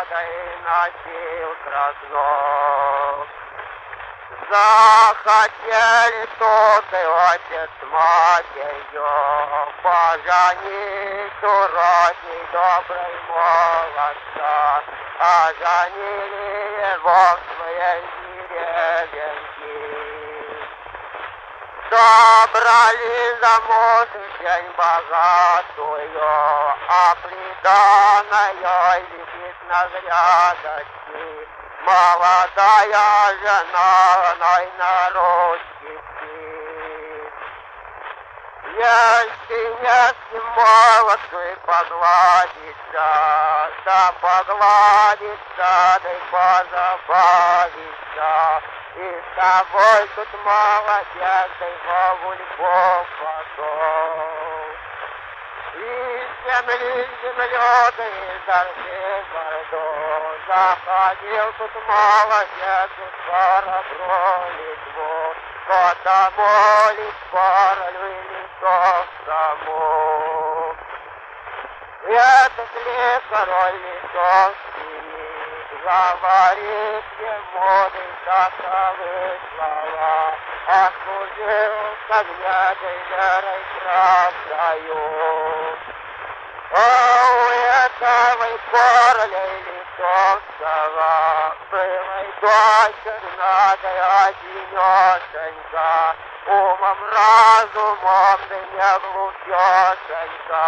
ядой носил краснов. Захотели тут и отец с матерью поженить уродней доброй молодца, а женили его в своей деревеньке. Собрали замуж день богатую, а приданая висит на грядочке. Молодая жена, она и на ручке спит. Если не с молодцой погладиться, да погладиться, да и позабавиться. И с тобой тут молодец, да и бабульков пошел. И земли землёды, и дожди бордо, заходил тут молодец, и скоро бролит двор. Потому ли скоро ли то само. Этот ли король литовский говорит ему таковы слова, а служил как дядей верой правдою. А у этого короля литовского была и дочь одна, одинешенька, умом разумом да не глупешенька.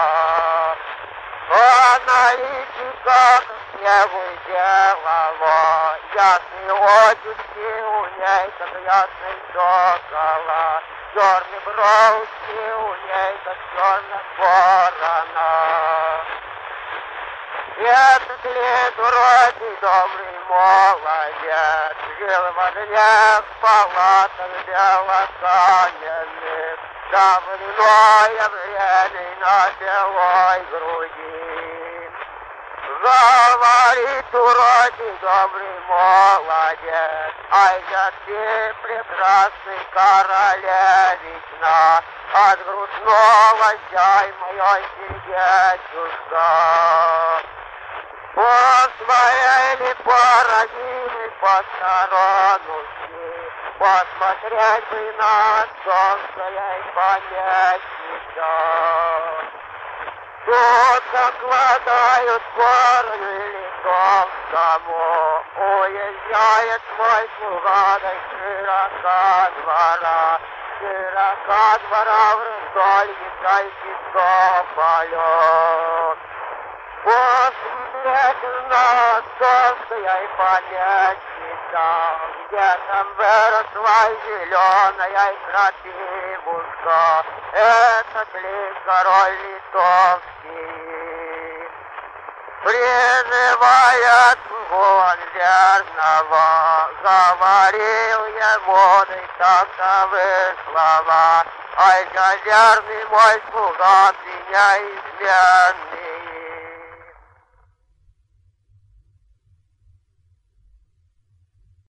Аналитика к снегу делала, ясные очи у ней, как ясный сокола, черные бровки у ней, как черная ворона. Этот лет вроде добрый молодец, жил во днях в палатах белокаменных, давное время на белой груди. Говорит вроде добрый молодец, ай да ты прекрасный королевична, от грустного чай моя сердечушка. По своей ли породимой посторонности посмотреть бы на солнце и понятника. Тут закладают корни литовскому, уезжает мой слуга до широка двора. Широка двора в раздолье тайский полет. Посмотреть на солнце и понятника, где там выросла зеленая и крапивушка, этот ли король литовский. Призывает он верного, говорил ему и таковы слова, ай да верный мой слуга, меня изменный.